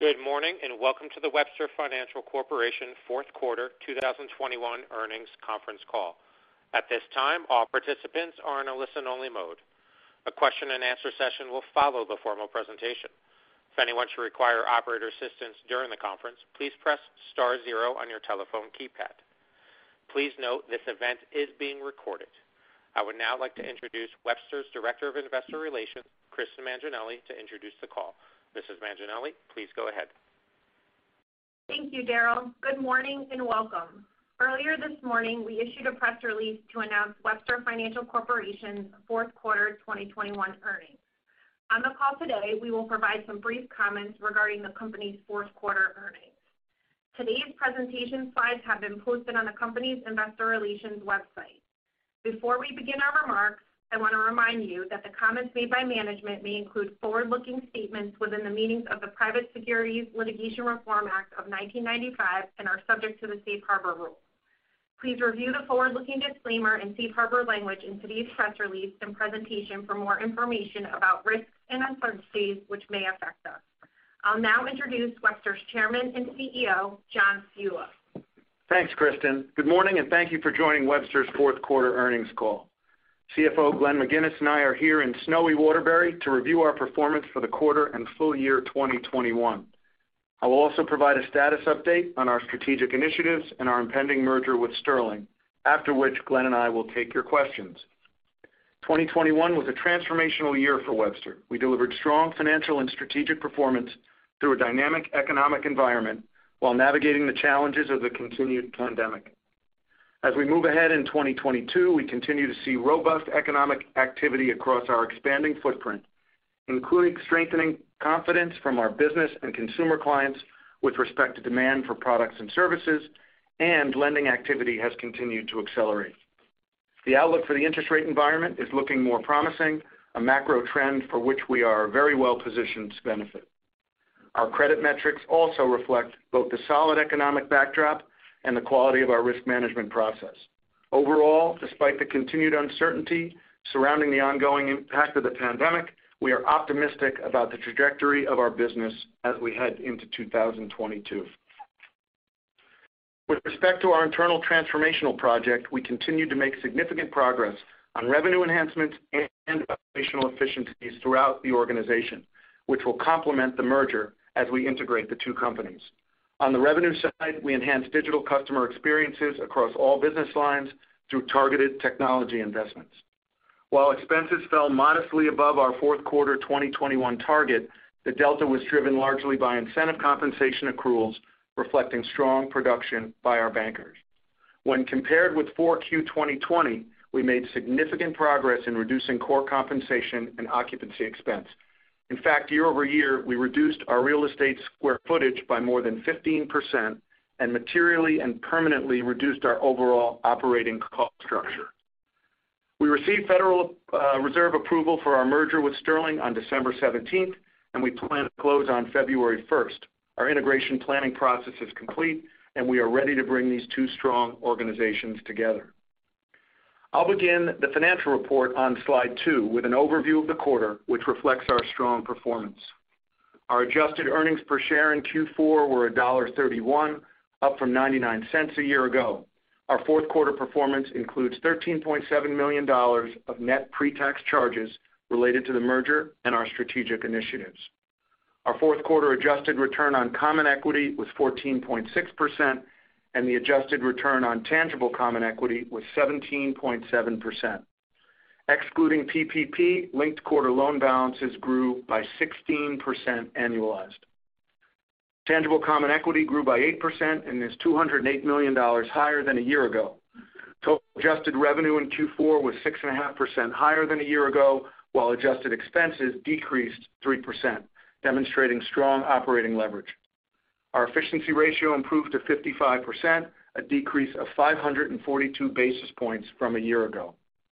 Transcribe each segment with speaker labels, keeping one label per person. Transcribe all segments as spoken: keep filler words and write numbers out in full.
Speaker 1: Good morning and welcome to the Webster Financial Corporation fourth quarter two thousand twenty-one earnings conference call. At this time, all participants are in a listen-only mode. A question and answer session will follow the formal presentation. If anyone should require operator assistance during the conference, please press star zero on your telephone keypad. Please note this event is being recorded. I would now like to introduce Webster's Director of Investor Relations, Kristen Manginelli, to introduce the call. Missus Manginelli, please go ahead.
Speaker 2: Thank you, Daryl. Good morning and welcome. Earlier this morning, we issued a press release to announce Webster Financial Corporation's fourth quarter twenty twenty-one earnings. On the call today, we will provide some brief comments regarding the company's fourth quarter earnings. Today's presentation slides have been posted on the company's investor relations website. Before we begin our remarks, I want to remind you that the comments made by management may include forward-looking statements within the meanings of the Private Securities Litigation Reform Act of nineteen ninety-five and are subject to the safe harbor rules. Please review the forward-looking disclaimer and safe harbor language in today's press release and presentation for more information about risks and uncertainties which may affect us. I'll now introduce Webster's Chairman and C E O, John Ciulla.
Speaker 3: Thanks, Kristen. Good morning and thank you for joining Webster's fourth quarter earnings call. C F O Glenn McGinnis and I are here in snowy Waterbury to review our performance for the quarter and full year twenty twenty-one. I will also provide a status update on our strategic initiatives and our impending merger with Sterling, after which Glenn and I will take your questions. twenty twenty-one was a transformational year for Webster. We delivered strong financial and strategic performance through a dynamic economic environment while navigating the challenges of the continued pandemic. As we move ahead in twenty twenty-two, we continue to see robust economic activity across our expanding footprint, including strengthening confidence from our business and consumer clients with respect to demand for products and services, and lending activity has continued to accelerate. The outlook for the interest rate environment is looking more promising, a macro trend for which we are very well positioned to benefit. Our credit metrics also reflect both the solid economic backdrop and the quality of our risk management process. Overall, despite the continued uncertainty surrounding the ongoing impact of the pandemic, we are optimistic about the trajectory of our business as we head into two thousand twenty-two. With respect to our internal transformational project, we continue to make significant progress on revenue enhancements and operational efficiencies throughout the organization, which will complement the merger as we integrate the two companies. On the revenue side, we enhanced digital customer experiences across all business lines through targeted technology investments. While expenses fell modestly above our fourth quarter twenty twenty-one target, the delta was driven largely by incentive compensation accruals reflecting strong production by our bankers. When compared with four Q twenty twenty, we made significant progress in reducing core compensation and occupancy expense. In fact, year over year, we reduced our real estate square footage by more than fifteen percent and materially and permanently reduced our overall operating cost structure. We received Federal uh, Reserve approval for our merger with Sterling on December seventeenth, and we plan to close on February first. Our integration planning process is complete, and we are ready to bring these two strong organizations together. I'll begin the financial report on slide two with an overview of the quarter, which reflects our strong performance. Our adjusted earnings per share in Q four were one dollar thirty-one, up from ninety-nine cents a year ago. Our fourth quarter performance includes thirteen point seven million dollars of net pre-tax charges related to the merger and our strategic initiatives. Our fourth quarter adjusted return on common equity was fourteen point six percent, and the adjusted return on tangible common equity was seventeen point seven percent. Excluding P P P, linked quarter loan balances grew by sixteen percent annualized. Tangible common equity grew by eight percent and is two hundred eight million dollars higher than a year ago. Total adjusted revenue in Q four was six point five percent higher than a year ago, while adjusted expenses decreased three percent, demonstrating strong operating leverage. Our efficiency ratio improved to fifty-five percent, a decrease of five hundred forty-two basis points from a year ago.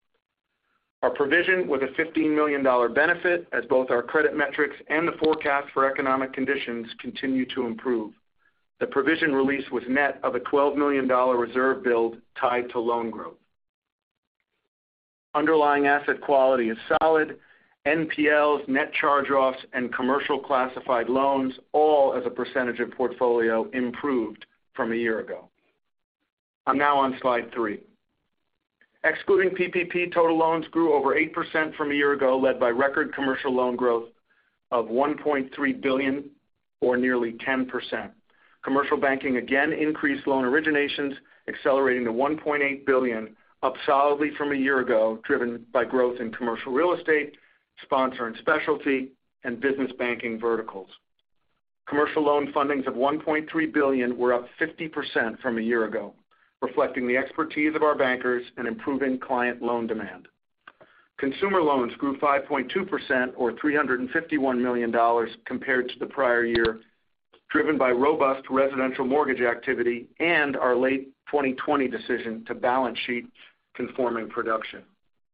Speaker 3: Our provision was a fifteen million dollars benefit as both our credit metrics and the forecast for economic conditions continue to improve. The provision release was net of a twelve million dollars reserve build tied to loan growth. Underlying asset quality is solid, N P Ls, net charge-offs, and commercial classified loans, all as a percentage of portfolio, improved from a year ago. I'm now on slide three. Excluding P P P, total loans grew over eight percent from a year ago, led by record commercial loan growth of one point three billion dollars, or nearly ten percent. Commercial banking again increased loan originations, accelerating to one point eight billion dollars, up solidly from a year ago, driven by growth in commercial real estate, sponsor and specialty, and business banking verticals. Commercial loan fundings of one point three billion dollars were up fifty percent from a year ago, reflecting the expertise of our bankers and improving client loan demand. Consumer loans grew five point two percent, or three hundred fifty-one million dollars compared to the prior year, driven by robust residential mortgage activity and our late twenty twenty decision to balance sheet conforming production.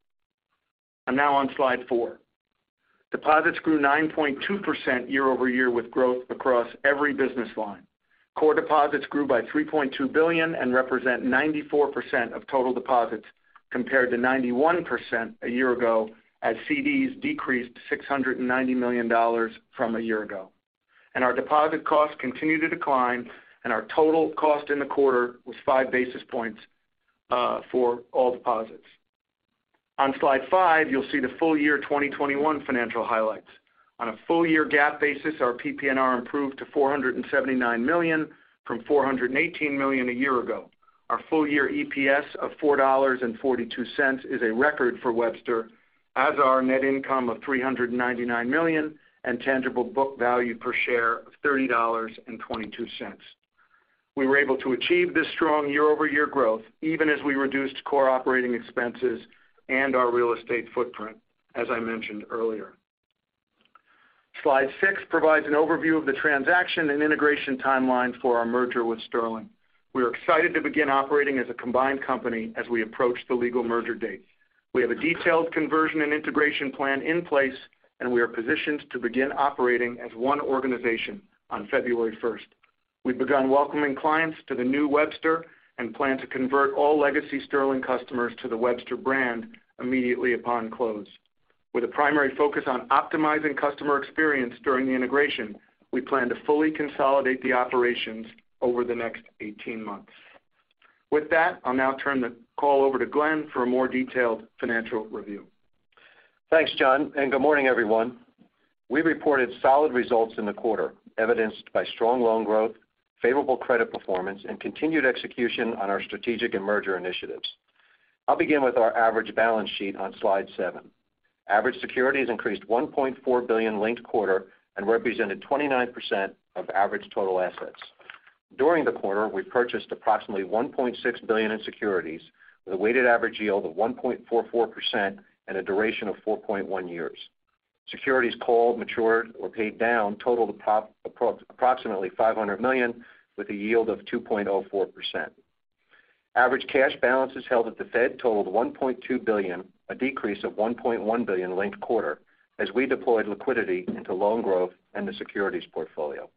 Speaker 3: I'm now on slide four. Deposits grew nine point two percent year over year with growth across every business line. Core deposits grew by three point two billion dollars and represent ninety-four percent of total deposits, compared to ninety-one percent a year ago, as C Ds decreased six hundred ninety million dollars from a year ago. And our deposit costs continue to decline, and our total cost in the quarter was five basis points uh, for all deposits. On slide five, you'll see the full year twenty twenty-one financial highlights. On a full year GAAP basis, our P P N R improved to four hundred seventy-nine million dollars from four hundred eighteen million dollars a year ago. Our full year E P S of four dollars and forty-two cents is a record for Webster, as are net income of three hundred ninety-nine million dollars and tangible book value per share of thirty dollars and twenty-two cents. We were able to achieve this strong year-over-year growth even as we reduced core operating expenses and our real estate footprint, as I mentioned earlier. Slide six provides an overview of the transaction and integration timeline for our merger with Sterling. We are excited to begin operating as a combined company as we approach the legal merger date. We have a detailed conversion and integration plan in place, and we are positioned to begin operating as one organization on February first. We've begun welcoming clients to the new Webster and plan to convert all legacy Sterling customers to the Webster brand immediately upon close. With a primary focus on optimizing customer experience during the integration, we plan to fully consolidate the operations over the next eighteen months. With that, I'll now turn the call over to Glenn for a more detailed financial review.
Speaker 4: Thanks, John, and good morning, everyone. We reported solid results in the quarter, evidenced by strong loan growth, favorable credit performance, and continued execution on our strategic and merger initiatives. I'll begin with our average balance sheet on slide seven. Average securities increased one point four billion dollars linked quarter and represented twenty-nine percent of average total assets. During the quarter, we purchased approximately one point six billion dollars in securities with a weighted average yield of one point four four percent and a duration of four point one years. Securities called, matured, or paid down totaled approximately five hundred million dollars with a yield of two point zero four percent. Average cash balances held at the Fed totaled one point two billion dollars, a decrease of one point one billion dollars linked quarter, as we deployed liquidity into loan growth and the securities portfolio.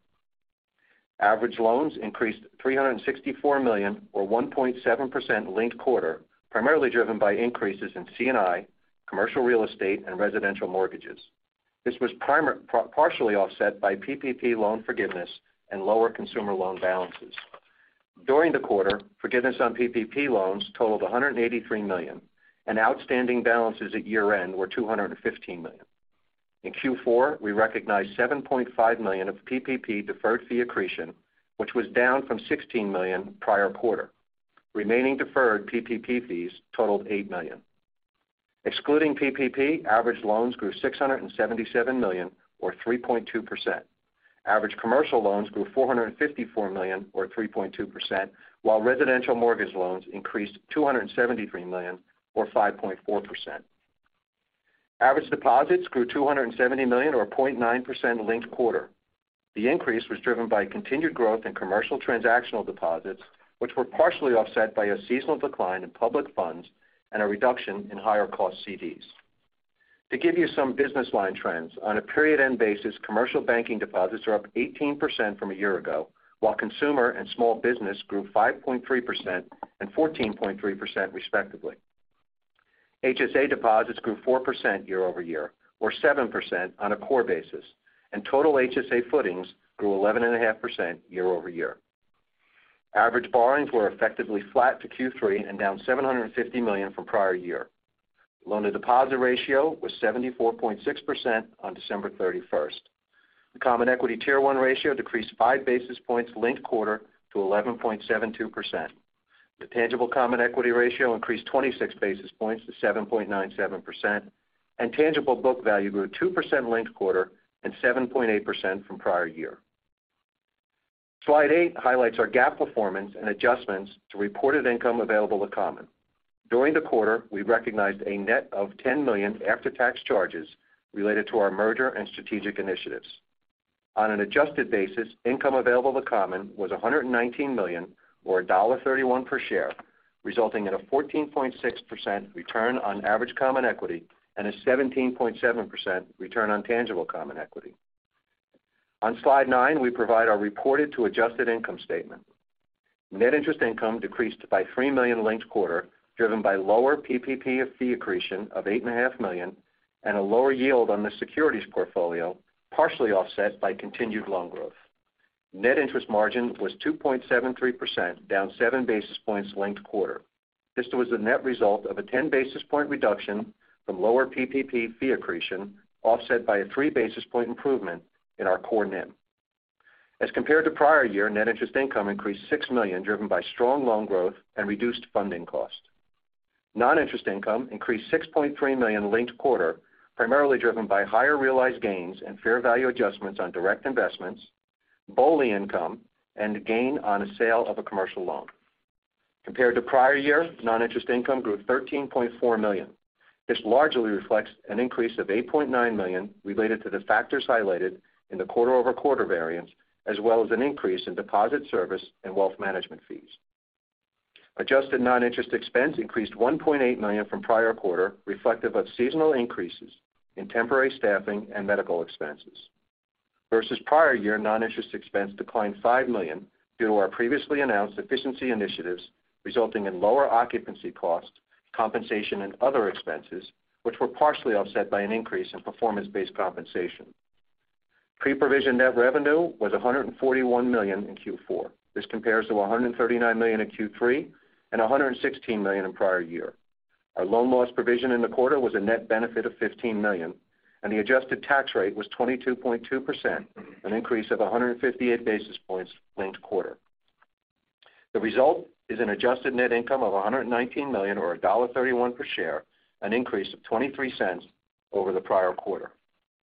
Speaker 4: Average loans increased three hundred sixty-four million dollars, or one point seven percent linked quarter, primarily driven by increases in C and I, commercial real estate, and residential mortgages. This was primar- par- partially offset by P P P loan forgiveness and lower consumer loan balances. During the quarter, forgiveness on P P P loans totaled one hundred eighty-three million dollars, and outstanding balances at year-end were two hundred fifteen million dollars. In Q four, we recognized seven point five million dollars of P P P deferred fee accretion, which was down from sixteen million dollars prior quarter. Remaining deferred P P P fees totaled eight million dollars. Excluding P P P, average loans grew six hundred seventy-seven million dollars, or three point two percent. Average commercial loans grew four hundred fifty-four million dollars, or three point two percent, while residential mortgage loans increased two hundred seventy-three million dollars, or five point four percent. Average deposits grew two hundred seventy million dollars, or zero point nine percent linked quarter. The increase was driven by continued growth in commercial transactional deposits, which were partially offset by a seasonal decline in public funds and a reduction in higher cost C Ds. To give you some business line trends, on a period-end basis, commercial banking deposits are up eighteen percent from a year ago, while consumer and small business grew five point three percent and fourteen point three percent respectively. H S A deposits grew four percent year over year, or seven percent on a core basis, and total H S A footings grew eleven point five percent year over year. Average borrowings were effectively flat to Q three and down seven hundred fifty million dollars from prior year. Loan-to-deposit ratio was seventy-four point six percent on December thirty-first. The Common Equity Tier one ratio decreased five basis points linked quarter to eleven point seven two percent. The tangible common equity ratio increased twenty-six basis points to seven point nine seven percent, and tangible book value grew two percent linked quarter and seven point eight percent from prior year. Slide eight highlights our GAAP performance and adjustments to reported income available to common. During the quarter, we recognized a net of ten million dollars after-tax charges related to our merger and strategic initiatives. On an adjusted basis, income available to common was one hundred nineteen million dollars, or one dollar thirty-one per share, resulting in a fourteen point six percent return on average common equity and a seventeen point seven percent return on tangible common equity. On slide nine, we provide our reported to adjusted income statement. Net interest income decreased by three million dollars linked quarter, driven by lower P P P fee accretion of eight point five million dollars and a lower yield on the securities portfolio, partially offset by continued loan growth. Net interest margin was two point seven three percent, down seven basis points linked quarter. This was the net result of a ten basis point reduction from lower P P P fee accretion, offset by a three basis point improvement in our core N I M. As compared to prior year, net interest income increased six million dollars, driven by strong loan growth and reduced funding cost. Non-interest income increased six point three million dollars linked quarter, primarily driven by higher realized gains and fair value adjustments on direct investments, BOLI income, and gain on a sale of a commercial loan. Compared to prior year, non-interest income grew thirteen point four million dollars. This largely reflects an increase of eight point nine million dollars related to the factors highlighted in the quarter-over-quarter variance, as well as an increase in deposit service and wealth management fees. Adjusted non-interest expense increased one point eight million dollars from prior quarter, reflective of seasonal increases in temporary staffing and medical expenses. Versus prior year, non-interest expense declined five million dollars due to our previously announced efficiency initiatives, resulting in lower occupancy costs, compensation, and other expenses, which were partially offset by an increase in performance-based compensation. Pre-provision net revenue was one hundred forty-one million dollars in Q four. This compares to one hundred thirty-nine million dollars in Q three and one hundred sixteen million dollars in prior year. Our loan loss provision in the quarter was a net benefit of fifteen million dollars, and the adjusted tax rate was twenty-two point two percent, an increase of one hundred fifty-eight basis points linked quarter. The result is an adjusted net income of one hundred nineteen million dollars, or one dollar thirty-one per share, an increase of twenty-three cents over the prior quarter.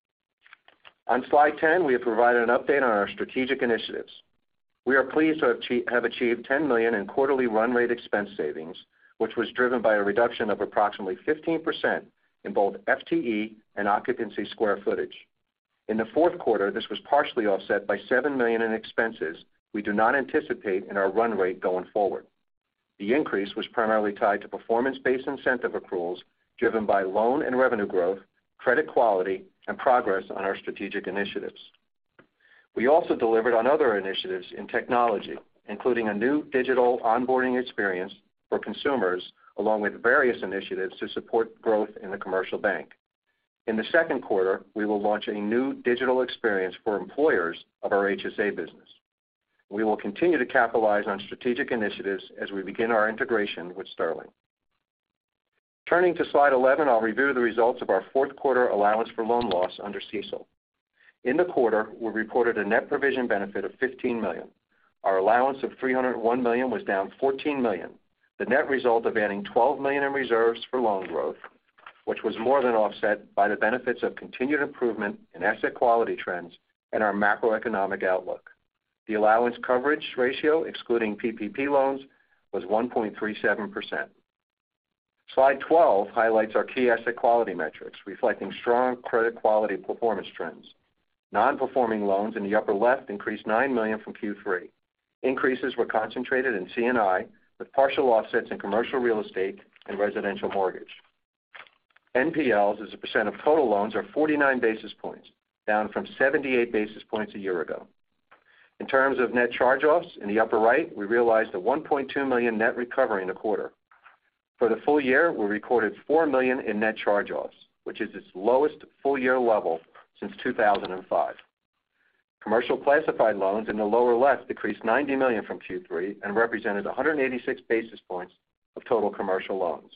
Speaker 4: On slide ten, we have provided an update on our strategic initiatives. We are pleased to have achieved ten million dollars in quarterly run rate expense savings, which was driven by a reduction of approximately fifteen percent in both F T E and occupancy square footage. In the fourth quarter, this was partially offset by seven million dollars in expenses we do not anticipate in our run rate going forward. The increase was primarily tied to performance-based incentive accruals driven by loan and revenue growth, credit quality, and progress on our strategic initiatives. We also delivered on other initiatives in technology, including a new digital onboarding experience for consumers, along with various initiatives to support growth in the commercial bank. In the second quarter, we will launch a new digital experience for employers of our H S A business. We will continue to capitalize on strategic initiatives as we begin our integration with Sterling. Turning to slide eleven, I'll review the results of our fourth quarter allowance for loan loss under CECL. In the quarter, we reported a net provision benefit of fifteen million dollars. Our allowance of three hundred one million dollars was down fourteen million dollars, the net result of adding twelve million dollars in reserves for loan growth, which was more than offset by the benefits of continued improvement in asset quality trends and our macroeconomic outlook. The allowance coverage ratio, excluding P P P loans, was one point three seven percent. Slide twelve highlights our key asset quality metrics, reflecting strong credit quality performance trends. Non-performing loans in the upper left increased nine million dollars from Q three. Increases were concentrated in C and I, with partial offsets in commercial real estate and residential mortgage. N P Ls as a percent of total loans are forty-nine basis points, down from seventy-eight basis points a year ago. In terms of net charge-offs, in the upper right, we realized a one point two million dollars net recovery in the quarter. For the full year, we recorded four million dollars in net charge-offs, which is its lowest full-year level since two thousand five. Commercial classified loans in the lower left decreased ninety million dollars from Q three and represented one hundred eighty-six basis points of total commercial loans.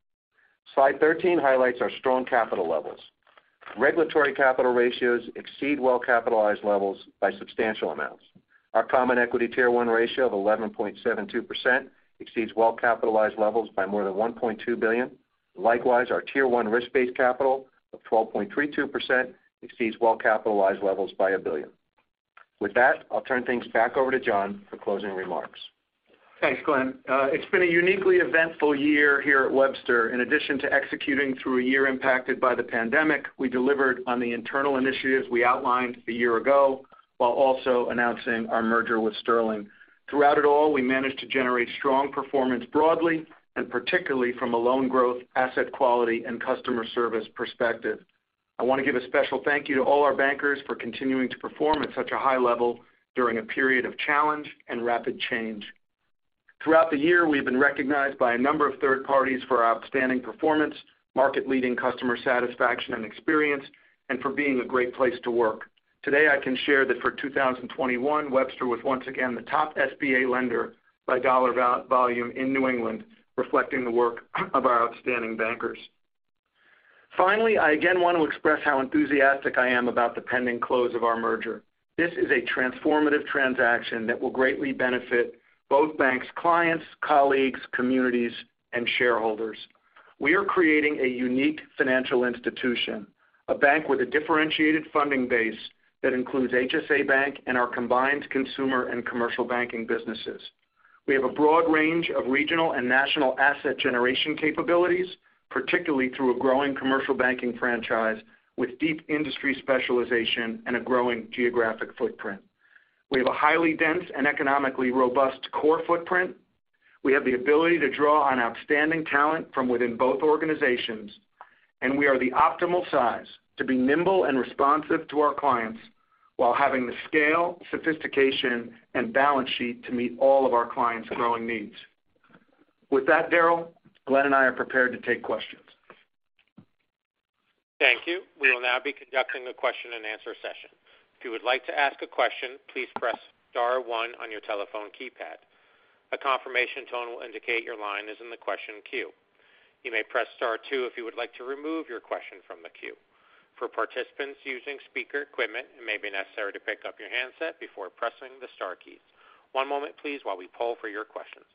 Speaker 4: Slide thirteen highlights our strong capital levels. Regulatory capital ratios exceed well-capitalized levels by substantial amounts. Our Common Equity Tier one ratio of eleven point seven two percent exceeds well-capitalized levels by more than one point two billion dollars. Likewise, our Tier one risk-based capital of twelve point three two percent exceeds well-capitalized levels by a billion. With that, I'll turn things back over to John for closing remarks.
Speaker 3: Thanks, Glenn. Uh, it's been a uniquely eventful year here at Webster. In addition to executing through a year impacted by the pandemic, we delivered on the internal initiatives we outlined a year ago, while also announcing our merger with Sterling. Throughout it all, we managed to generate strong performance broadly, and particularly from a loan growth, asset quality, and customer service perspective. I want to give a special thank you to all our bankers for continuing to perform at such a high level during a period of challenge and rapid change. Throughout the year, we've been recognized by a number of third parties for our outstanding performance, market-leading customer satisfaction and experience, and for being a great place to work. Today, I can share that for two thousand twenty-one, Webster was once again the top S B A lender by dollar volume in New England, reflecting the work of our outstanding bankers. Finally, I again want to express how enthusiastic I am about the pending close of our merger. This is a transformative transaction that will greatly benefit both banks' clients, colleagues, communities, and shareholders. We are creating a unique financial institution, a bank with a differentiated funding base that includes H S A Bank and our combined consumer and commercial banking businesses. We have a broad range of regional and national asset generation capabilities, particularly through a growing commercial banking franchise with deep industry specialization and a growing geographic footprint. We have a highly dense and economically robust core footprint. We have the ability to draw on outstanding talent from within both organizations, and we are the optimal size to be nimble and responsive to our clients while having the scale, sophistication, and balance sheet to meet all of our clients' growing needs. With that, Daryl, Glenn and I are prepared to take questions.
Speaker 1: Thank you. We will now be conducting a question and answer session. If you would like to ask a question, please press star one on your telephone keypad. A confirmation tone will indicate your line is in the question queue. You may press star two if you would like to remove your question from the queue. For participants using speaker equipment, it may be necessary to pick up your handset before pressing the star keys. One moment, please, while we poll for your questions.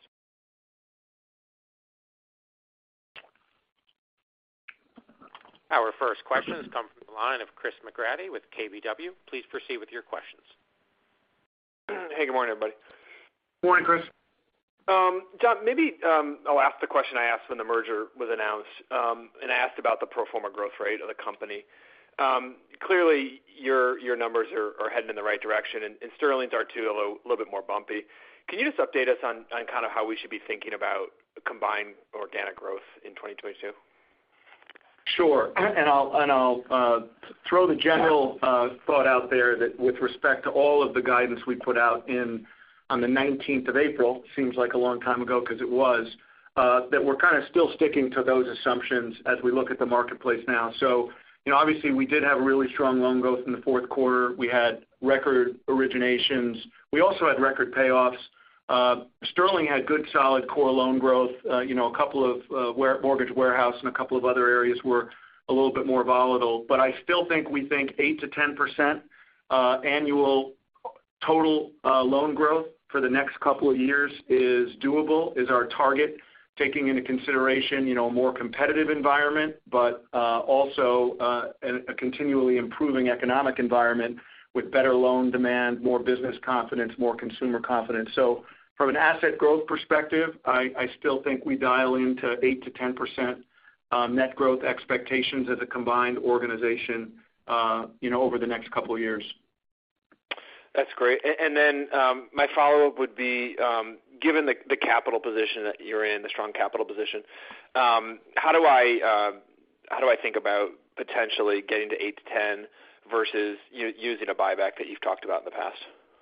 Speaker 1: Our first questions come from the line of Chris McGratty with K B W. Please proceed with your questions.
Speaker 5: Hey, good morning, everybody.
Speaker 3: Good morning, Chris.
Speaker 5: Um, John, maybe um, I'll ask the question I asked when the merger was announced, um, and I asked about the pro forma growth rate of the company. Um, clearly, your your numbers are, are heading in the right direction, and, and Sterling's are too, a little, little bit more bumpy. Can you just update us on, on kind of how we should be thinking about combined organic growth in twenty twenty-two?
Speaker 3: Sure, and I'll and I'll uh, throw the general uh, thought out there that with respect to all of the guidance we put out in on the nineteenth of April, seems like a long time ago because it was, uh, that we're kind of still sticking to those assumptions as we look at the marketplace now. So, you know, obviously we did have really strong loan growth in the fourth quarter. We had record originations. We also had record payoffs. Uh, Sterling had good, solid core loan growth. Uh, you know, a couple of uh, where, mortgage warehouse and a couple of other areas were a little bit more volatile. But I still think we think eight to ten percent uh, annual total uh, loan growth for the next couple of years is doable, is our target, taking into consideration, you know, a more competitive environment, but uh, also uh, a, a continually improving economic environment with better loan demand, more business confidence, more consumer confidence. So from an asset growth perspective, I, I still think we dial into eight to ten percent um, net growth expectations as a combined organization, uh, you know, over the next couple of years.
Speaker 5: That's great. And then um, my follow-up would be, um, given the, the capital position that you're in, the strong capital position, um, how do I uh, how do I think about potentially getting to eight to ten versus you know, using a buyback that you've talked about in the past?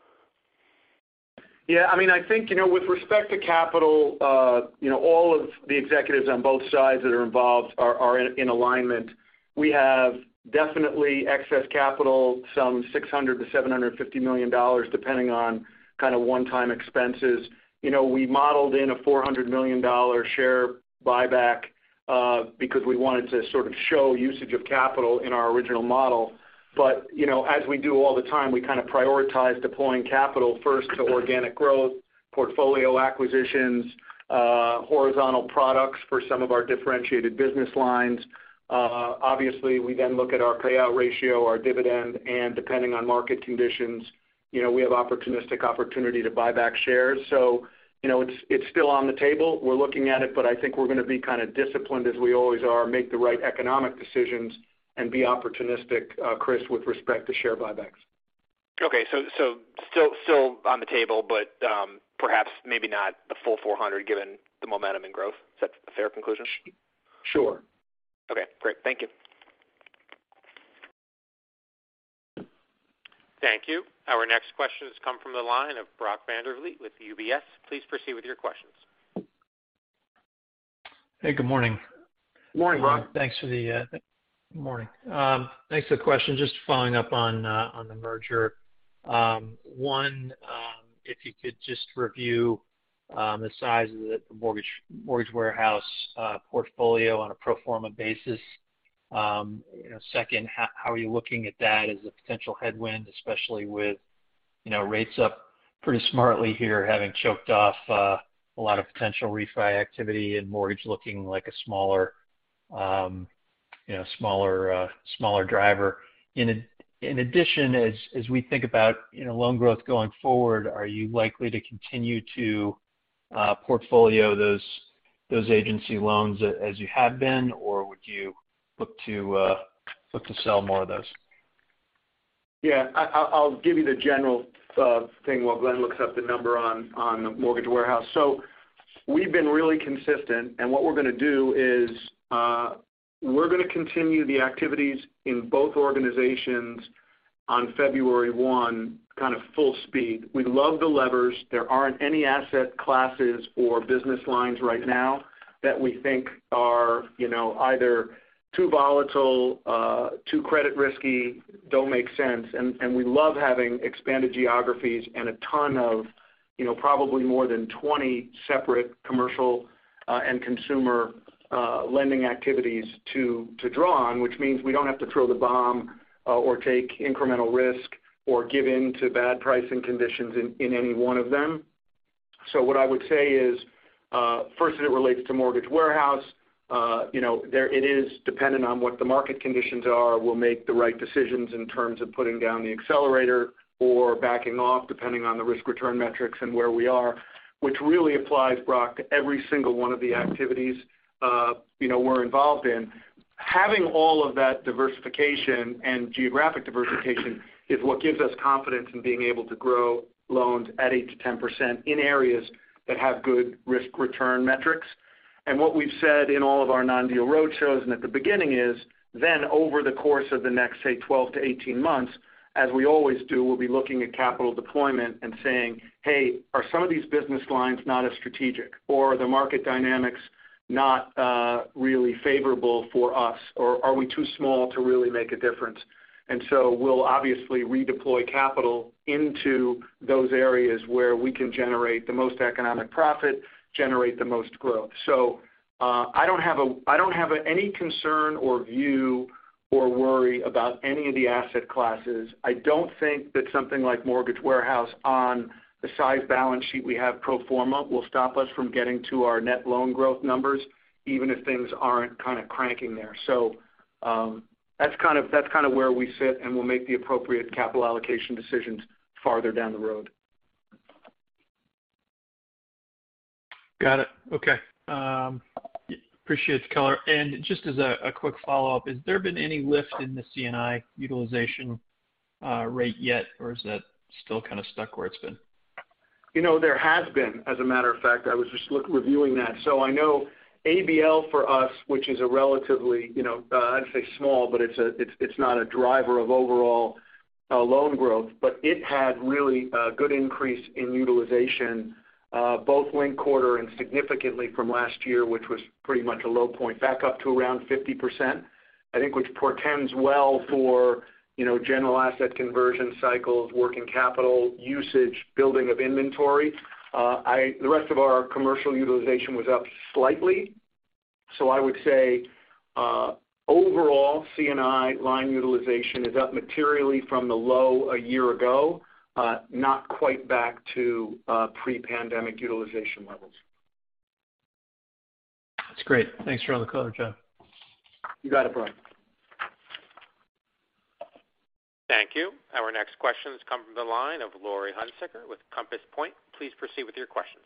Speaker 3: Yeah, I mean, I think, you know, with respect to capital, uh, you know, all of the executives on both sides that are involved are, are in, in alignment we have definitely excess capital, some six hundred to seven hundred fifty million dollars, depending on kind of one-time expenses. You know, we modeled in a four hundred million dollars share buyback uh, because we wanted to sort of show usage of capital in our original model. But, you know, as we do all the time, we kind of prioritize deploying capital first to organic growth, portfolio acquisitions, uh, horizontal products for some of our differentiated business lines. Uh, obviously, we then look at our payout ratio, our dividend, and depending on market conditions, you know, we have opportunistic opportunity to buy back shares. So, you know, it's it's still on the table. We're looking at it, but I think we're going to be kind of disciplined as we always are, make the right economic decisions, and be opportunistic, uh, Chris, with respect to share buybacks.
Speaker 5: Okay, so so still still on the table, but um, perhaps maybe not the full four hundred given the momentum and growth. Is that a fair conclusion?
Speaker 3: Sure.
Speaker 5: Okay, great. Thank you.
Speaker 1: Thank you. Our next question has come from the line of Brock Vandervliet with U B S. Please proceed with your questions.
Speaker 6: Hey, good morning.
Speaker 3: Good morning, Brock.
Speaker 6: Um, thanks for the uh, th- good morning. Um, thanks for the question. Just following up on uh, on the merger. Um, one, um, if you could just review um, the size of the mortgage mortgage warehouse uh, portfolio on a pro forma basis. Um, you know, second, how, how are you looking at that as a potential headwind, especially with, you know, rates up pretty smartly here, having choked off uh, a lot of potential refi activity and mortgage looking like a smaller, um, you know, smaller, uh, smaller driver. In in addition, as as we think about, you know, loan growth going forward, are you likely to continue to uh, portfolio those those agency loans as you have been, or would you look to uh, look to sell more of those?
Speaker 3: Yeah, I, I'll give you the general uh, thing while Glenn looks up the number on, on the mortgage warehouse. So we've been really consistent, and what we're going to do is uh, we're going to continue the activities in both organizations on February first, kind of full speed. We love the levers. There aren't any asset classes or business lines right now that we think are, you know, either too volatile, uh, too credit risky, don't make sense. And, and we love having expanded geographies and a ton of, you know, probably more than twenty separate commercial uh, and consumer uh, lending activities to, to draw on, which means we don't have to throw the bomb uh, or take incremental risk or give in to bad pricing conditions in, in any one of them. So what I would say is, uh, first as it relates to mortgage warehouse, Uh, you know, there it is dependent on what the market conditions are. We'll make the right decisions in terms of putting down the accelerator or backing off, depending on the risk-return metrics and where we are, which really applies, Brock, to every single one of the activities, uh, you know, we're involved in. Having all of that diversification and geographic diversification is what gives us confidence in being able to grow loans at eight to ten percent in areas that have good risk-return metrics. And what we've said in all of our non-deal roadshows and at the beginning is then over the course of the next, say, twelve to eighteen months, as we always do, we'll be looking at capital deployment and saying, hey, are some of these business lines not as strategic, or are the market dynamics not uh, really favorable for us, or are we too small to really make a difference? And so we'll obviously redeploy capital into those areas where we can generate the most economic profit, generate the most growth. So uh, I don't have a I don't have a, any concern or view or worry about any of the asset classes. I don't think that something like mortgage warehouse on the size balance sheet we have pro forma will stop us from getting to our net loan growth numbers, even if things aren't kind of cranking there. So um, that's kind of that's kind of where we sit, and we'll make the appropriate capital allocation decisions farther down the road.
Speaker 6: Got it. Okay. Um, appreciate the color. And just as a, a quick follow-up, has there been any lift in the C and I utilization uh, rate yet, or is that still kind of stuck where it's been?
Speaker 3: You know, there has been, as a matter of fact. I was just look, reviewing that. So I know A B L for us, which is a relatively, you know, uh, I'd say small, but it's a it's it's not a driver of overall uh, loan growth, but it had really a good increase in utilization, uh, both linked quarter and significantly from last year, which was pretty much a low point, back up to around fifty percent. I think which portends well for, you know, general asset conversion cycles, working capital usage, building of inventory. Uh, I, the rest of our commercial utilization was up slightly. So I would say uh, overall C and I line utilization is up materially from the low a year ago, uh, not quite back to uh, pre-pandemic utilization levels.
Speaker 6: That's great. Thanks for all the color, John.
Speaker 3: You got it, Brian.
Speaker 1: Thank you. Our next questions come from the line of Laurie Hunsicker with Compass Point. Please proceed with your questions.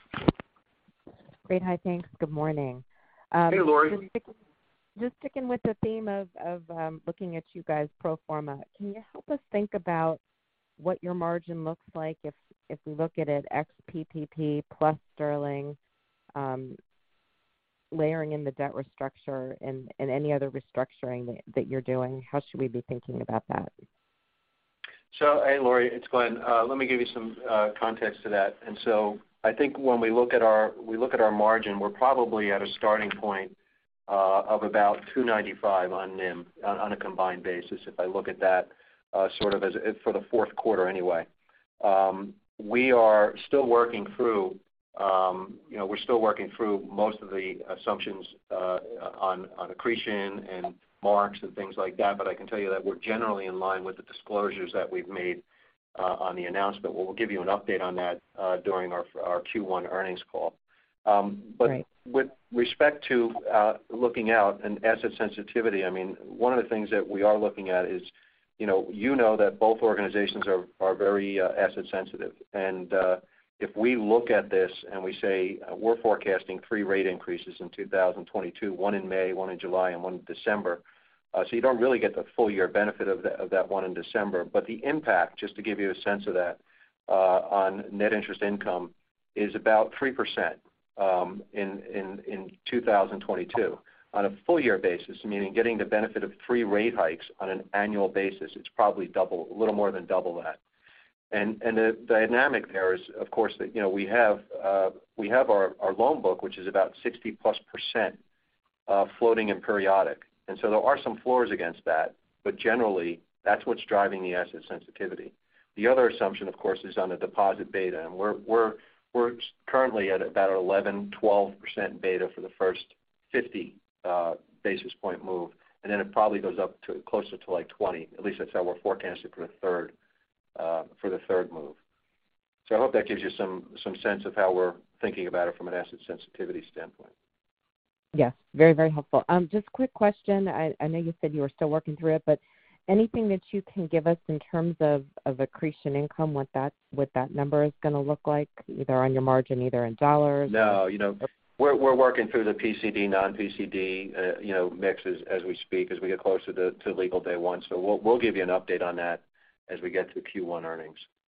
Speaker 7: Great. Hi, thanks. Good morning. Um,
Speaker 3: hey, Laurie.
Speaker 7: Just, stick, just sticking with the theme of, of um, looking at you guys pro forma, can you help us think about what your margin looks like if, if we look at it ex P P P plus Sterling, um, layering in the debt restructure and, and any other restructuring that, that you're doing? How should we be thinking about that?
Speaker 4: So, hey, Laurie, it's Glenn. Uh, let me give you some uh, context to that. And so I think when we look at our we look at our margin, we're probably at a starting point uh, of about two ninety-five on N I M on, on a combined basis. If I look at that uh, sort of as for the fourth quarter anyway, um, we are still working through. Um, you know, we're still working through most of the assumptions uh, on, on accretion and marks and things like that, but I can tell you that we're generally in line with the disclosures that we've made uh, on the announcement. We'll, we'll give you an update on that uh, during our, our Q one earnings call. Um, but right. With respect to uh, looking out and asset sensitivity, I mean, one of the things that we are looking at is, you know, you know that both organizations are, are very uh, asset sensitive. And uh, if we look at this and we say uh, we're forecasting three rate increases in two thousand twenty-two, one in May, one in July, and one in December, uh, so you don't really get the full year benefit of, the, of that one in December. But the impact, just to give you a sense of that, uh, on net interest income is about three percent um, in, in, in two thousand twenty-two. On a full year basis, meaning getting the benefit of three rate hikes on an annual basis, it's probably double, a little more than double that. And and the dynamic there is, of course, that you know we have uh, we have our, our loan book, which is about sixty plus percent uh, floating and periodic, and so there are some floors against that. But generally, that's what's driving the asset sensitivity. The other assumption, of course, is on the deposit beta, and we're we're we're currently at about eleven, twelve percent beta for the first fifty uh, basis point move, and then it probably goes up to closer to like twenty. At least that's how we're forecasting for the third. Uh, for the third move. So I hope that gives you some, some sense of how we're thinking about it from an asset sensitivity standpoint.
Speaker 7: Yes, very, very helpful. Um, just a quick question. I, I know you said you were still working through it, but anything that you can give us in terms of, of accretion income, what that what that number is going to look like, either on your margin, either in dollars?
Speaker 4: No,
Speaker 7: or,
Speaker 4: you know, we're we're working through the P C D, non-P C D, uh, you know, mixes as we speak, as we get closer to, to legal day one. So we'll we'll give you an update on that as we get to Q one earnings.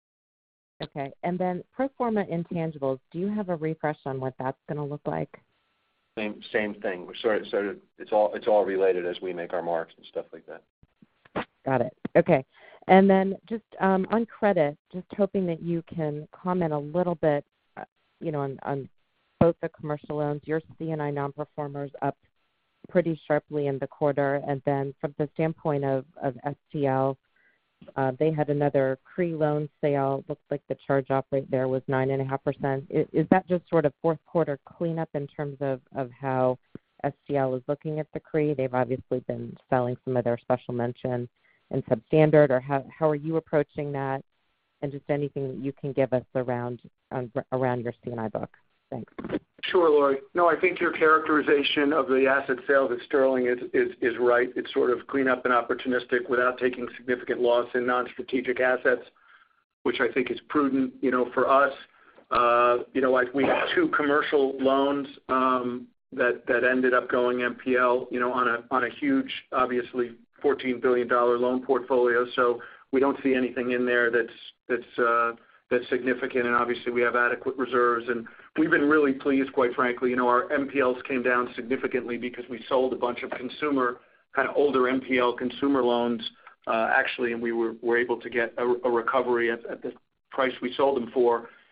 Speaker 7: Okay. And then pro forma intangibles, do you have a refresh on what that's going to look like?
Speaker 4: Same same thing. We're sort of, sort of it's all it's all related as we make our marks and stuff like that.
Speaker 7: Got it. Okay. And then just um, on credit, just hoping that you can comment a little bit, uh, you know, on, on both the commercial loans, your C and I non-performers up pretty sharply in the quarter, and then from the standpoint of, of S T L, Uh, they had another C R E loan sale. Looks like the charge-off rate there was nine point five percent. Is, is that just sort of fourth quarter cleanup in terms of, of how S T L is looking at the C R E? They've obviously been selling some of their special mention and substandard, or how, how are you approaching that? And just anything that you can give us around um, around your C and I book. Thanks.
Speaker 3: Sure, Lori. No, I think your characterization of the asset sales at Sterling is, is, is right. It's sort of clean up and opportunistic without taking significant loss in non-strategic assets, which I think is prudent, you know, for us. Uh, you know, like we have two commercial loans um, that, that ended up going N P L, you know, on a, on a huge, obviously, fourteen billion dollars loan portfolio. So we don't see anything in there that's, that's, uh, that's significant, and obviously we have adequate reserves. And we've been really pleased, quite frankly. You know, our N P Ls came down significantly because we sold a bunch of consumer, kind of older N P L consumer loans, uh, actually, and we were, were able to get a, a recovery at, at the price we sold them for.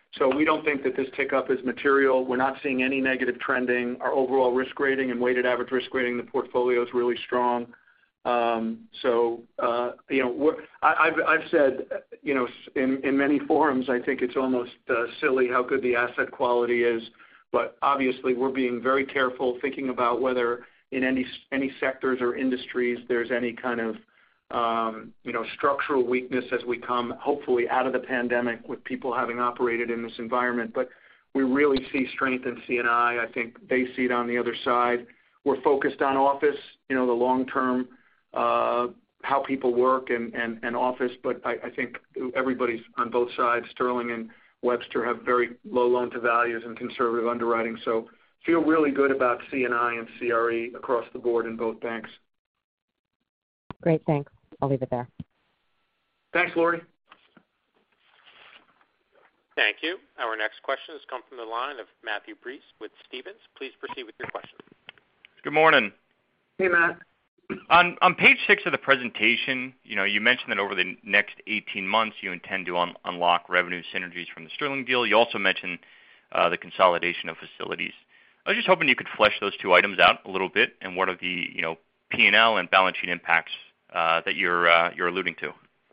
Speaker 3: So we don't think that this tick up is material. We're not seeing any negative trending. Our overall risk rating and weighted average risk rating in the portfolio is really strong. Um, so, uh, you know, we're, I, I've, I've said, you know, in, in many forums, I think it's almost uh, silly how good the asset quality is. But obviously, we're being very careful, thinking about whether in any any sectors or industries there's any kind of um, you know structural weakness as we come, hopefully, out of the pandemic with people having operated in this environment. But we really see strength in C and I. I think they see it on the other side. We're focused on office, you know, the long term, uh, how people work and, and, and office. But I, I think everybody's on both sides, Sterling and Webster, have very low loan to values and conservative underwriting. So feel really good about C and I and C R E across the board in both banks.
Speaker 7: Great, thanks. I'll leave it there.
Speaker 3: Thanks, Lori.
Speaker 1: Thank you. Our next question has come from the line of Matthew Breese with Stephens. Please proceed with your question.
Speaker 8: Good morning.
Speaker 3: Hey, Matt.
Speaker 8: On on page six of the presentation, you know, you mentioned that over the next eighteen months you intend to un- unlock revenue synergies from the Sterling deal. You also mentioned uh, the consolidation of facilities. I was just hoping you could flesh those two items out a little bit, and what are the you know P and L and balance sheet impacts uh, that you're uh, you're alluding to.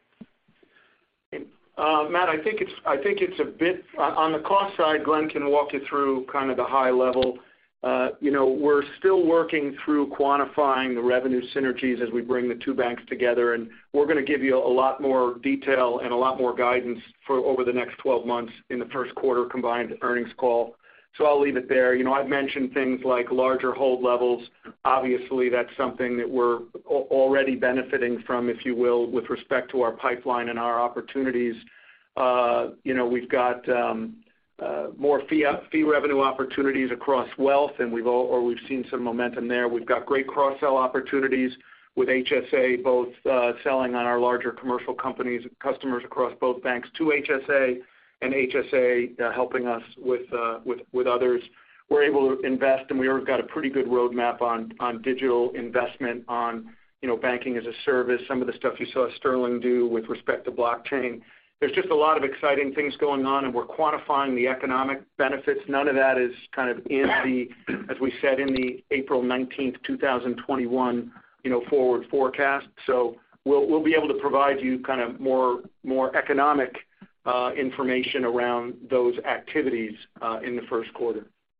Speaker 3: Uh, Matt, I think it's I think it's a bit on the cost side. Glenn can walk you through kind of the high level. Uh, you know, we're still working through quantifying the revenue synergies as we bring the two banks together, and we're going to give you a lot more detail and a lot more guidance for over the next twelve months in the first quarter combined earnings call. So I'll leave it there. You know, I've mentioned things like larger hold levels. Obviously, that's something that we're already benefiting from, if you will, with respect to our pipeline and our opportunities. Uh, you know, we've got um, uh, more fee fee revenue opportunities across wealth, and we've all, or we've seen some momentum there. We've got great cross-sell opportunities with H S A, both uh, selling on our larger commercial companies, customers across both banks to H S A, and H S A uh, helping us with, uh, with with others. We're able to invest, and we've got a pretty good roadmap on on digital investment, on you know banking as a service. Some of the stuff you saw Sterling do with respect to blockchain. There's just a lot of exciting things going on, and we're quantifying the economic benefits. None of that is kind of in the, as we said, in the April nineteenth, twenty twenty-one, you know, forward forecast. So we'll we'll be able to provide you kind of more more economic uh, information around those activities uh, in the first quarter.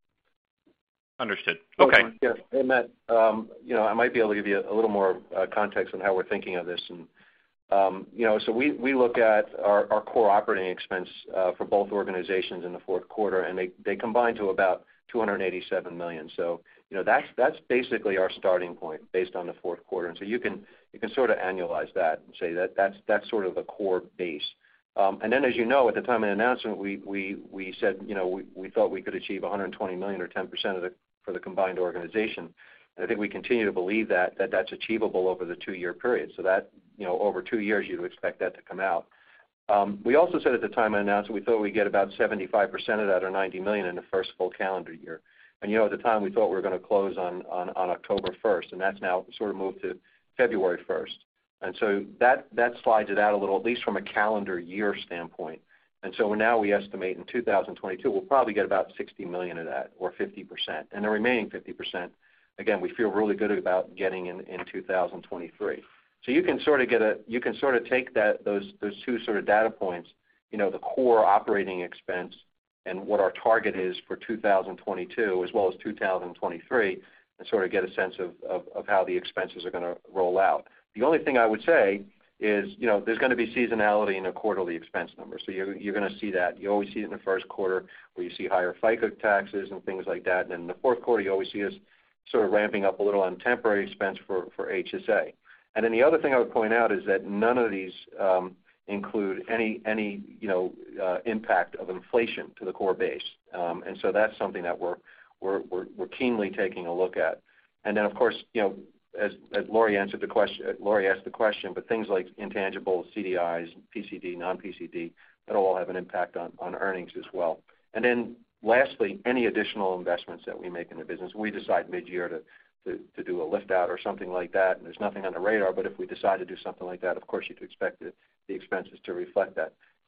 Speaker 8: Understood. Okay.
Speaker 4: Yeah. Hey, Matt, um, you know, I might be able to give you a little more uh, context on how we're thinking of this. And Um, you know, so we, we look at our, our core operating expense uh, for both organizations in the fourth quarter, and they, they combine to about two hundred eighty-seven million dollars. So, you know, that's that's basically our starting point based on the fourth quarter. And so you can you can sort of annualize that and say that that's that's sort of the core base. Um, and then, as you know, at the time of the announcement, we we, we said, you know, we, we thought we could achieve one hundred twenty million dollars or ten percent of the for the combined organization. And I think we continue to believe that, that that's achievable over the two-year period. So that, you know, over two years, you'd expect that to come out. Um, we also said at the time of announcement we thought we'd get about seventy-five percent of that, or ninety million dollars, in the first full calendar year. And, you know, at the time we thought we were going to close on, on, on October first, and that's now sort of moved to February first. And so that, that slides it out a little, at least from a calendar year standpoint. And so now we estimate in two thousand twenty-two we'll probably get about sixty million dollars of that, or fifty percent. And the remaining fifty percent, again, we feel really good about getting in, in two thousand twenty-three. So you can sort of get a, you can sort of take that those those two sort of data points, you know, the core operating expense and what our target is for two thousand twenty-two as well as two thousand twenty-three, and sort of get a sense of, of, of how the expenses are going to roll out. The only thing I would say is, you know, there's going to be seasonality in a quarterly expense number. So you're, you're going to see that. You always see it in the first quarter where you see higher FICA taxes and things like that. And then in the fourth quarter, you always see us sort of ramping up a little on temporary expense for, for H S A. And then the other thing I would point out is that none of these um, include any, any you know, uh, impact of inflation to the core base. Um, and so that's something that we're, we're, we're, we're keenly taking a look at. And then, of course, you know, as, as Lori answered the question, Lori asked the question, but things like intangibles, C D Is, P C D, non-P C D, that'll all have an impact on, on earnings as well. And then lastly, any additional investments that we make in the business, we decide mid-year to, to, to do a lift-out or something like that, and there's nothing on the radar, but if we decide to do something like that, of course you'd expect the, the expenses to reflect that.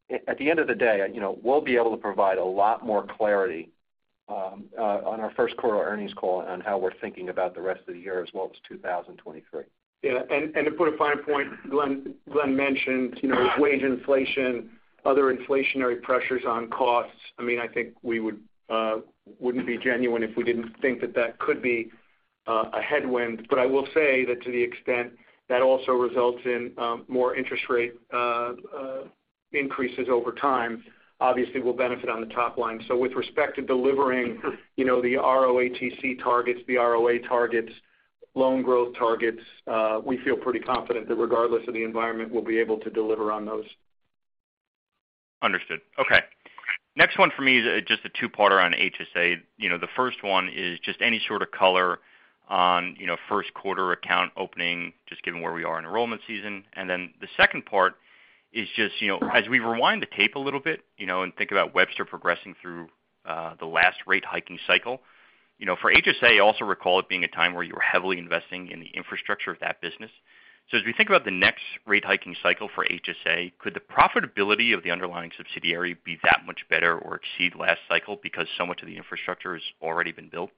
Speaker 4: at the end of the day, you know, we'll be able to provide a lot more clarity um, uh, on our first quarter earnings call on how we're thinking about the rest of the year as well as two thousand twenty-three.
Speaker 3: Yeah, and, and to put a finer point, Glenn, Glenn mentioned, you know, wage inflation, other inflationary pressures on costs. I mean, I think we would, uh, wouldn't be genuine if we didn't think that that could be uh, a headwind. But I will say that to the extent that also results in um, more interest rate uh, uh, increases over time, obviously will benefit on the top line. So with respect to delivering, you know, the R O A T C targets, the R O A targets, loan growth targets, uh, we feel pretty confident that regardless of the environment, we'll be able to deliver on those.
Speaker 8: Understood. Okay. Next one for me is just a two-parter on H S A. You know, the first one is just any sort of color on, you know, first quarter account opening, just given where we are in enrollment season. And then the second part is just, you know, as we rewind the tape a little bit, you know, and think about Webster progressing through uh, the last rate hiking cycle, you know, for H S A, I also recall it being a time where you were heavily investing in the infrastructure of that business. So as we think about the next rate hiking cycle for H S A, could the profitability of the underlying subsidiary be that much better or exceed last cycle because so much of the infrastructure has already been built?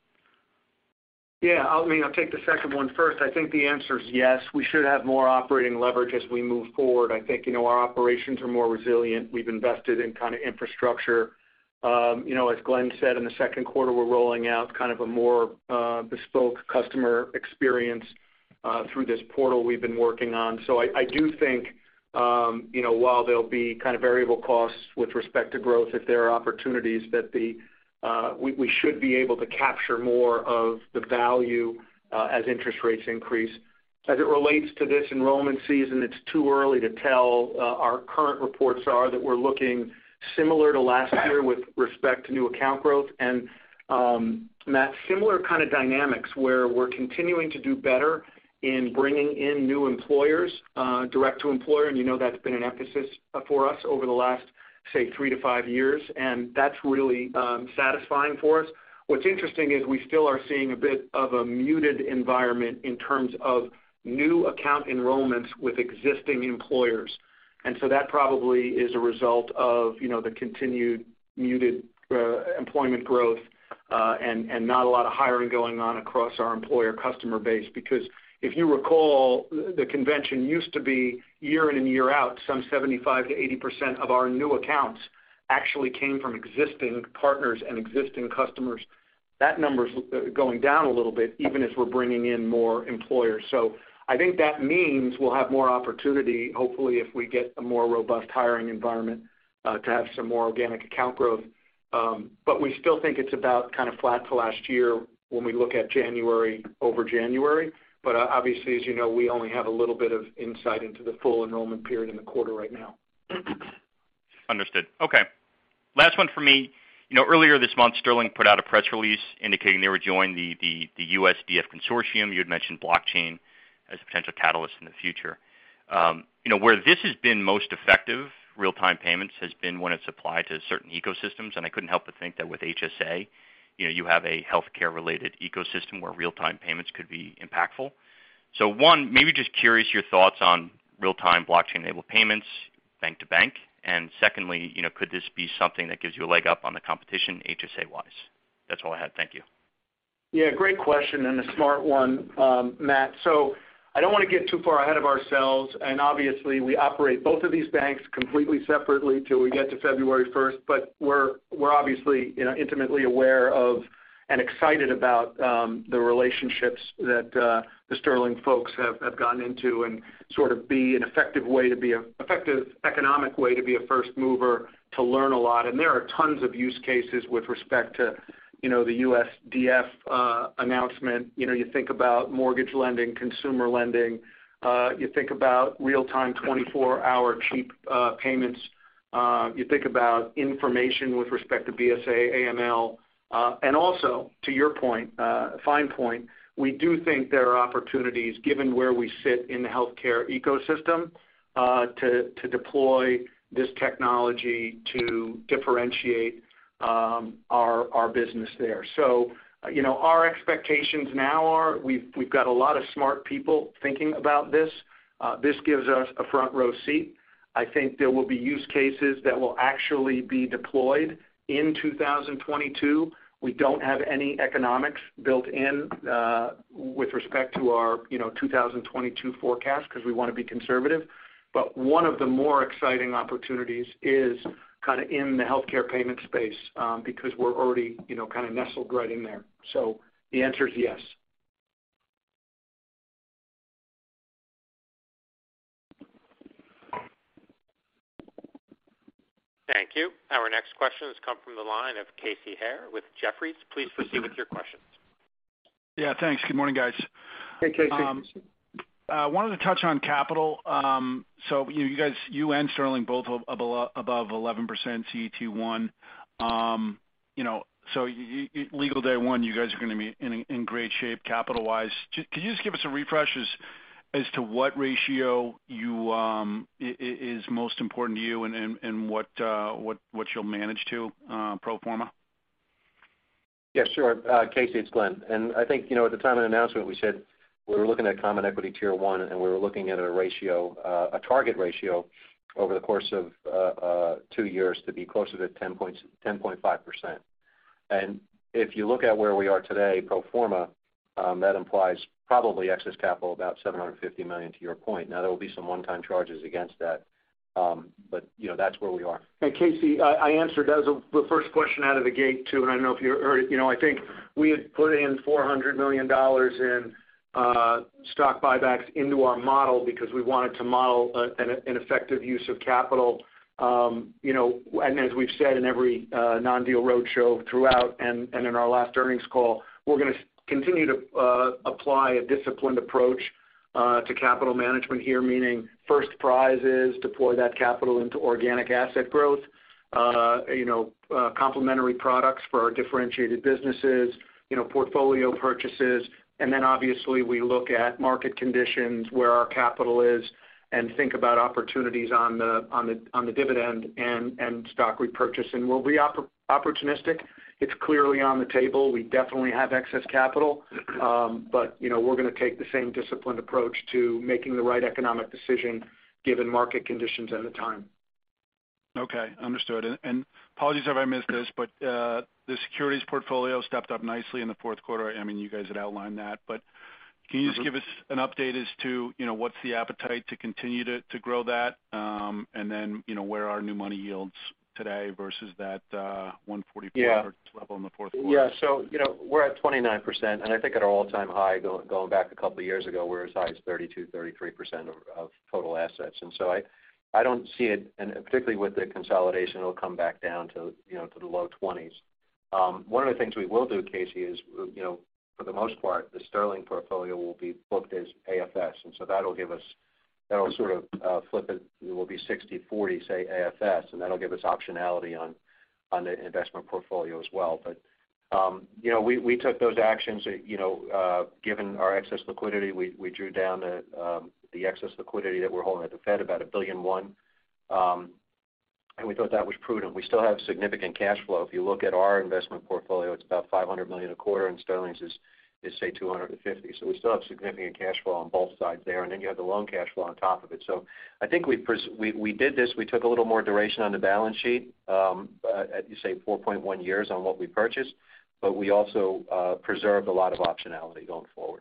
Speaker 3: Yeah, I mean, I'll take the second one first. I think the answer is yes. We should have more operating leverage as we move forward. I think, you know, our operations are more resilient. We've invested in kind of infrastructure. Um, you know, as Glenn said, in the second quarter, we're rolling out kind of a more uh, bespoke customer experience uh, through this portal we've been working on. So I, I do think, um, you know, while there'll be kind of variable costs with respect to growth, if there are opportunities that the Uh, we, we should be able to capture more of the value uh, as interest rates increase. As it relates to this enrollment season, it's too early to tell. Uh, our current reports are that we're looking similar to last year with respect to new account growth. And, um, Matt, similar kind of dynamics where we're continuing to do better in bringing in new employers, uh, direct to employer, and you know that's been an emphasis for us over the last say three to five years, and that's really um, satisfying for us. What's interesting is we still are seeing a bit of a muted environment in terms of new account enrollments with existing employers. And so that probably is a result of, you know, the continued muted uh, employment growth uh, and, and not a lot of hiring going on across our employer customer base. Because if you recall, the convention used to be year in and year out, some seventy-five to eighty percent of our new accounts actually came from existing partners and existing customers. That number's going down a little bit, even as we're bringing in more employers. So I think that means we'll have more opportunity, hopefully, if we get a more robust hiring environment, uh, to have some more organic account growth. Um, but we still think it's about kind of flat to last year when we look at January over January. But uh, obviously, as you know, we only have a little bit of insight into the full enrollment period in the quarter right now.
Speaker 8: Understood. Okay. Last one for me. You know, earlier this month, Sterling put out a press release indicating they were joining the, the, the U S D F consortium. You had mentioned blockchain as a potential catalyst in the future. Um, you know, where this has been most effective, real-time payments, has been when it's applied to certain ecosystems, and I couldn't help but think that with H S A, you know, you have a healthcare-related ecosystem where real-time payments could be impactful. So one, maybe just curious your thoughts on real-time blockchain-enabled payments, bank-to-bank, and secondly, you know, could this be something that gives you a leg up on the competition H S A-wise? That's all I had. Thank you.
Speaker 3: Yeah, great question and a smart one, um, Matt. So I don't want to get too far ahead of ourselves, and obviously we operate both of these banks completely separately till we get to February first, but we're we're obviously, you know, intimately aware of and excited about um, the relationships that uh, the Sterling folks have, have gotten into, and sort of be an effective way to be a effective economic way to be a first mover, to learn a lot. And there are tons of use cases with respect to, you know, the U S D F uh, announcement. You know, you think about mortgage lending, consumer lending. Uh, you think about real-time twenty-four hour cheap uh, payments. Uh, you think about information with respect to B S A, A M L. Uh, and also, to your point, uh, fine point, we do think there are opportunities, given where we sit in the healthcare ecosystem, uh, to, to deploy this technology to differentiate um, our, our business there. So, uh, you know, our expectations now are we've, we've got a lot of smart people thinking about this. Uh, this gives us a front row seat. I think there will be use cases that will actually be deployed in two thousand twenty-two. We don't have any economics built in uh, with respect to our, you know, two thousand twenty-two forecast because we want to be conservative. But one of the more exciting opportunities is kind of in the healthcare payment space um, because we're already, you know, kind of nestled right in there. So the answer is yes.
Speaker 1: Thank you. Our next question has come from the line of Casey Haire with Jefferies. Please proceed with your questions.
Speaker 9: Yeah, thanks. Good morning, guys.
Speaker 3: Hey, Casey.
Speaker 9: Um, I uh, wanted to touch on capital. Um, so you, you guys, you and Sterling both above eleven percent C E T one. Um, you know, so you, you, legal day one, you guys are going to be in, in great shape capital-wise. Just, could you just give us a refresh as, as to what ratio you um, is most important to you, and, and, and what uh, what what you'll manage to uh, pro forma?
Speaker 4: Yeah, sure. Uh, Casey, it's Glenn. And I think, you know, at the time of the announcement, we said we were looking at common equity tier one, and we were looking at a ratio, uh, a target ratio over the course of uh, uh, two years to be closer to ten point five percent. And if you look at where we are today, pro forma, um, that implies probably excess capital about seven hundred fifty million dollars to your point. Now, there will be some one-time charges against that. Um, but, you know, that's where we are.
Speaker 3: And Casey, I, I answered, that was a, the first question out of the gate, too, and I don't know if you heard it. You know, I think we had put in four hundred million dollars in uh, stock buybacks into our model because we wanted to model a, an, an effective use of capital. Um, you know, and as we've said in every uh, non-deal roadshow throughout and, and in our last earnings call, we're going to continue to uh, apply a disciplined approach Uh, to capital management here, meaning first prize is deploy that capital into organic asset growth, uh, you know, uh, complementary products for our differentiated businesses, you know, portfolio purchases, and then obviously we look at market conditions, where our capital is, and think about opportunities on the on the on the dividend and and stock repurchase, and we'll be opp- opportunistic. It's clearly on the table. We definitely have excess capital, um, but you know we're going to take the same disciplined approach to making the right economic decision given market conditions at the time.
Speaker 9: Okay, understood. And, and apologies if I missed this, but uh, the securities portfolio stepped up nicely in the fourth quarter. I mean, you guys had outlined that, but can you just mm-hmm. give us an update as to you know what's the appetite to continue to, to grow that, um, and then you know where are new money yields today versus that uh, one forty-four
Speaker 4: yeah.
Speaker 9: level in the fourth quarter?
Speaker 4: Yeah, so, you know, we're at twenty-nine percent, and I think at our all-time high going, going back a couple of years ago, we're as high as thirty-two, thirty-three percent of, of total assets. And so I, I don't see it, and particularly with the consolidation, it'll come back down to, you know, to the low twenties. Um, one of the things we will do, Casey, is, you know, for the most part, the Sterling portfolio will be booked as A F S, and so that'll give us That'll sort of uh, flip it. It will be sixty forty, say, A F S, and that'll give us optionality on on the investment portfolio as well. But, um, you know, we, we took those actions, you know, uh, given our excess liquidity. We, we drew down the, um, the excess liquidity that we're holding at the Fed, about a billion one, um, and we thought that was prudent. We still have significant cash flow. If you look at our investment portfolio, it's about five hundred million dollars a quarter, and Sterling's is is say two hundred fifty. So we still have significant cash flow on both sides there, and then you have the loan cash flow on top of it. So I think we pres- we, we did this. We took a little more duration on the balance sheet, um, at you say four point one years on what we purchased, but we also uh, preserved a lot of optionality going forward.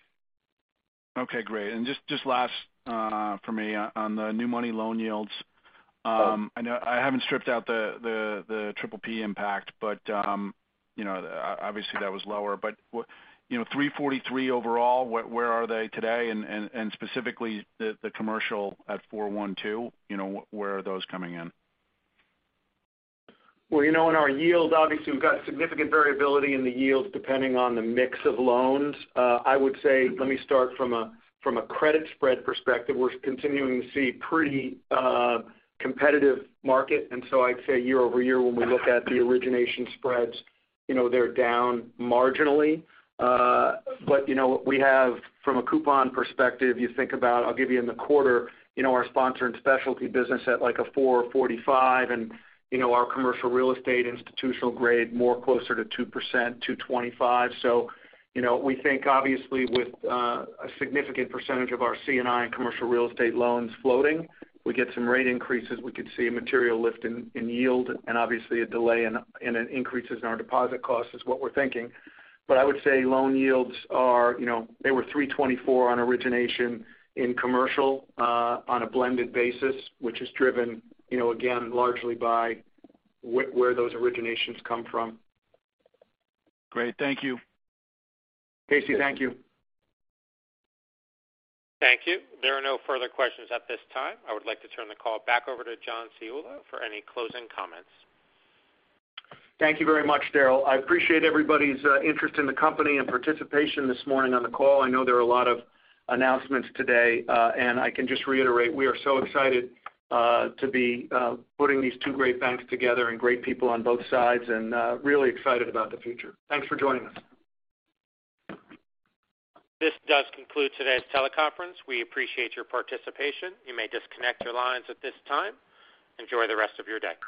Speaker 9: Okay, great. And just just last uh, for me on the new money loan yields. Um, oh. I know I haven't stripped out the the the triple P impact, but um, you know obviously that was lower, but. W- You know, three forty-three overall, where, where are they today? And, and, and specifically the, the commercial at four twelve, you know, where are those coming in?
Speaker 3: Well, you know, in our yield, obviously we've got significant variability in the yields depending on the mix of loans. Uh, I would say, let me start from a from a credit spread perspective. We're continuing to see pretty uh, competitive market, and so I'd say year over year when we look at the origination spreads, you know, they're down marginally. Uh, but, you know, we have, from a coupon perspective, you think about, I'll give you in the quarter, you know, our sponsor and specialty business at like a four forty-five, and, you know, our commercial real estate institutional grade more closer to two percent, two twenty-five. So, you know, we think obviously with uh, a significant percentage of our C and I and commercial real estate loans floating, we get some rate increases, we could see a material lift in, in yield, and obviously a delay in, in an increases in our deposit costs is what we're thinking. But I would say loan yields are, you know, they were three twenty-four on origination in commercial uh, on a blended basis, which is driven, you know, again, largely by wh- where those originations come from.
Speaker 9: Great. Thank you.
Speaker 3: Casey, thank you.
Speaker 1: Thank you. There are no further questions at this time. I would like to turn the call back over to John Ciulla for any closing comments.
Speaker 3: Thank you very much, Daryl. I appreciate everybody's uh, interest in the company and participation this morning on the call. I know there are a lot of announcements today, uh, and I can just reiterate we are so excited uh, to be uh, putting these two great banks together and great people on both sides, and uh, really excited about the future. Thanks for joining us.
Speaker 1: This does conclude today's teleconference. We appreciate your participation. You may disconnect your lines at this time. Enjoy the rest of your day.